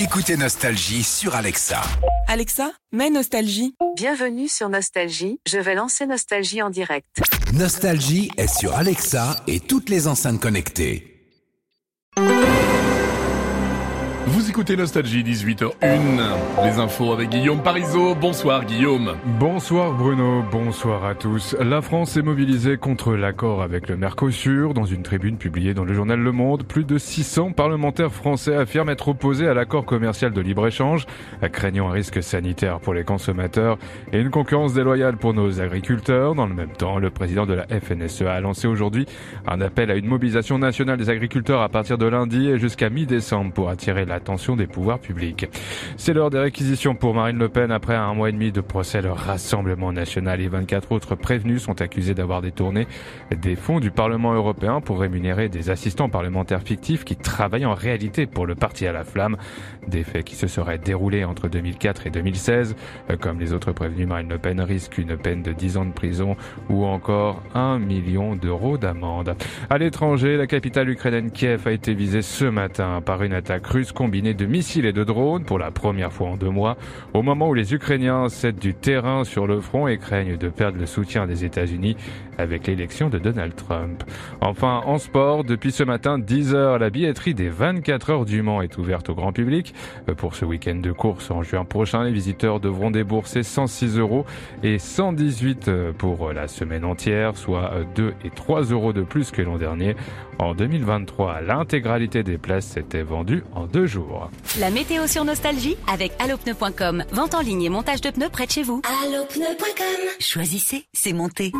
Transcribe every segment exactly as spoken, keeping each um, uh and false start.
Écoutez Nostalgie sur Alexa. Alexa, mets Nostalgie. Bienvenue sur Nostalgie, je vais lancer Nostalgie en direct. Nostalgie est sur Alexa et toutes les enceintes connectées. Vous écoutez Nostalgie, dix-huit heures une. Les infos avec Guillaume Parisot. Bonsoir Guillaume. Bonsoir Bruno, bonsoir à tous. La France est mobilisée contre l'accord avec le Mercosur. Dans une tribune publiée dans le journal Le Monde, plus de six cents parlementaires français affirment être opposés à l'accord commercial de libre-échange, craignant un risque sanitaire pour les consommateurs et une concurrence déloyale pour nos agriculteurs. Dans le même temps, le président de la F N S E a lancé aujourd'hui un appel à une mobilisation nationale des agriculteurs à partir de lundi et jusqu'à mi-décembre pour attirer l'attention des pouvoirs publics. C'est l'heure des réquisitions pour Marine Le Pen. Après un mois et demi de procès, le Rassemblement national et vingt-quatre autres prévenus sont accusés d'avoir détourné des fonds du Parlement européen pour rémunérer des assistants parlementaires fictifs qui travaillent en réalité pour le parti à la flamme. Des faits qui se seraient déroulés entre deux mille quatre et deux mille seize. Comme les autres prévenus, Marine Le Pen risque une peine de dix ans de prison ou encore un million d'euros d'amende. À l'étranger, la capitale ukrainienne Kiev a été visée ce matin par une attaque russe combinée de missiles et de drones pour la première fois en deux mois, au moment où les Ukrainiens cèdent du terrain sur le front et craignent de perdre le soutien des États-Unis avec l'élection de Donald Trump. Enfin, en sport, depuis ce matin, dix heures, la billetterie des vingt-quatre heures du Mans est ouverte au grand public. Pour ce week-end de course en juin prochain, les visiteurs devront débourser cent six euros et cent dix-huit pour la semaine entière, soit deux et trois euros de plus que l'an dernier. En deux mille vingt-trois, l'intégralité des places s'était vendue en deux jours. La météo sur Nostalgie avec allopneu point com. Vente en ligne et montage de pneus près de chez vous. allopneu point com. Choisissez, c'est monté.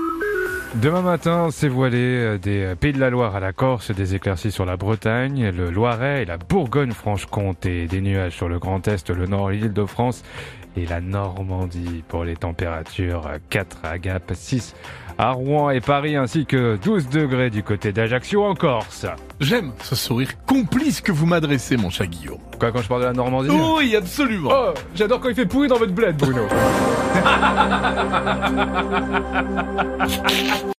Demain matin, c'est voilé des Pays de la Loire à la Corse, des éclaircies sur la Bretagne, le Loiret et la Bourgogne-Franche-Comté, des nuages sur le Grand Est, le Nord, l'Île-de-France et la Normandie pour les températures. quatre à Gap, six à Rouen et Paris, ainsi que douze degrés du côté d'Ajaccio en Corse. J'aime ce sourire complice que vous m'adressez, mon chat Guillaume. Quoi, quand je parle de la Normandie? Oui, absolument. Oh, j'adore quand il fait pourri dans votre bled, Bruno.